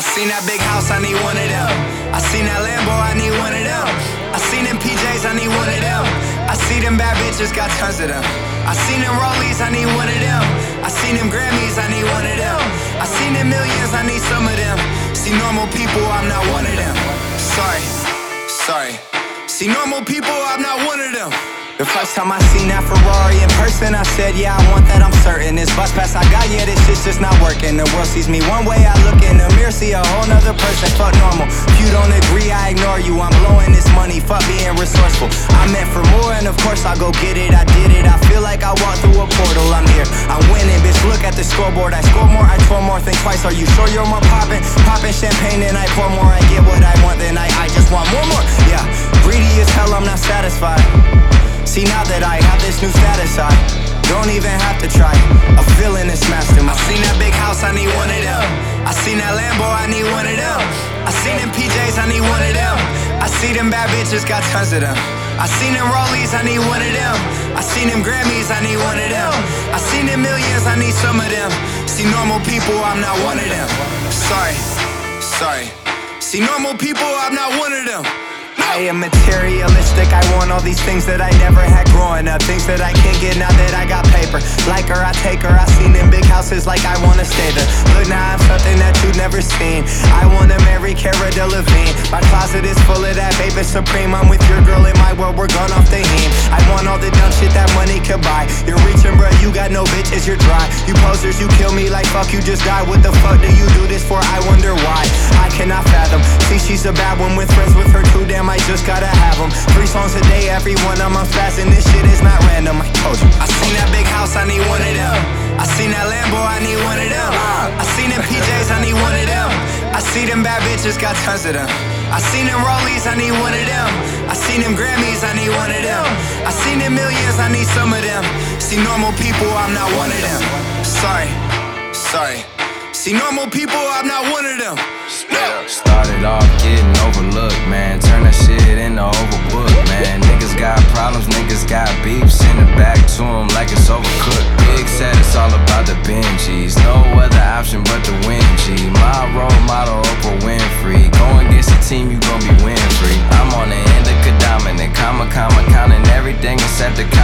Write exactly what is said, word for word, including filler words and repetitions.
seen that big house, I need one of them. I seen that Lambo, I need one of them. I seen them P Js, I need one of them. I see them bad bitches, got tons of them. I seen them Rollies, I need one of them. I seen them Grammys, I need one of them. I seen them millions, I need some of them. See normal people, I'm not one of them. Sorry, sorry. See normal people, I'm not one of them. The first time I seen that Ferrari in person, I said, yeah, I want that, I'm certain. This bus pass I got, yeah, this shit's just not working. The world sees me one way, I look in the mirror, see a whole nother person. Fuck normal. If you don't agree, I ignore you. I'm blowing this money, fuck being resourceful. I'm meant for more, and of course I'll go get it. I did it, I feel like I walked through a portal. I'm here, I'm winning, bitch, look at the scoreboard. I score more, I score more, think twice. Are you sure you're more poppin'? Poppin' champagne, then I pour more. I get what I want, then I, I just want more, more. Yeah, greedy as hell, I'm not satisfied. See, now that I have this new status, I don't even have to try. A feeling is master. I seen that big house, I need one of them. I seen that Lambo, I need one of them. I seen them P Js, I need one of them. I see them bad bitches, got tons of them. I seen them Rollies, I need one of them. I seen them Grammys, I need one of them. I seen them millions, I need some of them. See normal people, I'm not one of them. Sorry, sorry. See normal people, I'm not one of them. I am materialistic, I want all these things that I never had growing up. Things that I can't get now that I got paper. Like her, I take her, I seen them big houses like I wanna stay there. Look, now I'm something that you've never seen. I wanna marry Cara Delevingne. My closet is full of that baby supreme. I'm with your girl in my world, we're gone off the heme. I want all the dumb shit that money could buy. You're reaching, bruh, you got no bitches, you're dry. You posers, you kill me like fuck, you just die. What the fuck do you do this for? I wonder why. I cannot fathom. See, she's a bad one with friends with her too, damn, I just gotta have them. Three songs a day, every one of them I'm spazzing. This shit is not random, I told you. I seen that big house, I need one of them. I seen that Lambo, I need one of them. I seen them P Js, I need one of them. I see them bad bitches, got tons of them. I seen them Rollies, I need one of them. I seen them Grammys, I need one of them. I seen them millions, I need some of them. See normal people, I'm not one of them. Sorry, sorry. See normal people, I'm not one of them. No. Started off getting overlooked, man. Turn that shit into overbooked, man. Niggas got problems, niggas got beef. Send it back to them like it's overcooked. Big said it's all about the Benjis. No other option but to win, G. My role model, Oprah Winfrey. Go against the team, you gon' be win free. I'm on the end of Dominic, comma, comma, counting everything except the